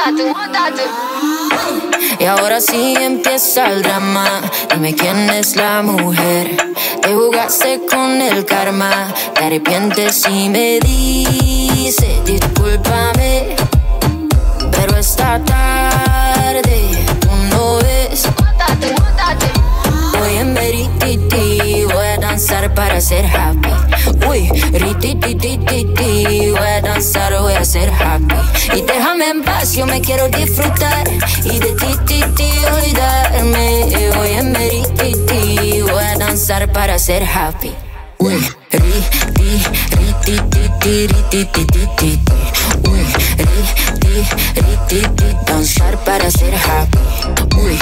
Y ahora sí empieza el drama. Dime quién es la mujer. Te jugaste con el karma. Te arrepientes si me dice discúlpame. Pero esta tarde tú no ves. Voy en merititi, voy a danzar para ser happy. Uy, rititititi, voy a danzar, voy a ser happy. Y déjame en paz, yo me quiero disfrutar y de ti olvidarme. Voy en merititi, voy a danzar para ser happy. Uy, rititititi. Uy, rititititi, danzar para ser happy. Uy,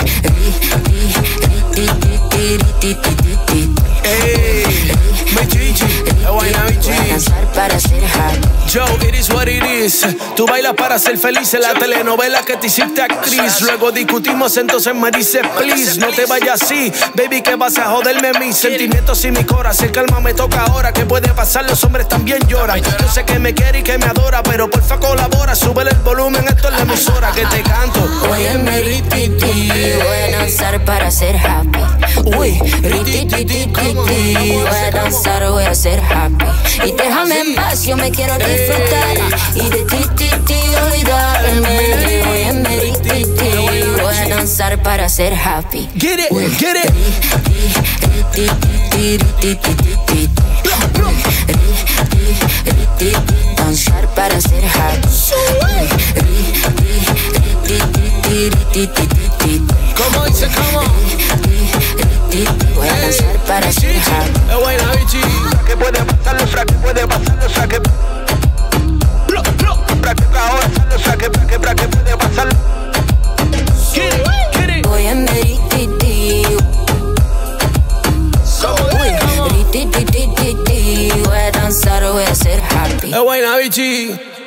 rititititi. Hey, my Gigi, Guayna Gigi. Para ser happy. Joe, it is what it is. Tú bailas para ser feliz en la telenovela que te hiciste actriz. Luego discutimos, entonces me dices please, no te vayas así, baby, que vas a joderme mis sentimientos y mi corazón. Calma, me toca ahora. ¿Qué puede pasar? Los hombres también lloran. Yo sé que me quiere y que me adora, pero porfa colabora, sube el volumen, esto es la emisora que te canto. Voy en merititi, voy a danzar para ser happy. Uy, rititititi, voy a danzar, voy a ser happy. Y déjame en paz, yo me quiero disfrutar y de ti olvidarme. Voy en merititi, voy a danzar para ser happy. Get it, get it. Danzar para ser happy. ¿Cómo dice, cómo? Voy a danzar para ser happy. Guayna Gigi. ¿Qué puede pasarlo? ¿Qué puede pasarlo? ¿Qué puede pasarlo? Voy en merititi. Voy a danzar, voy a ser happy. Guayna Gigi.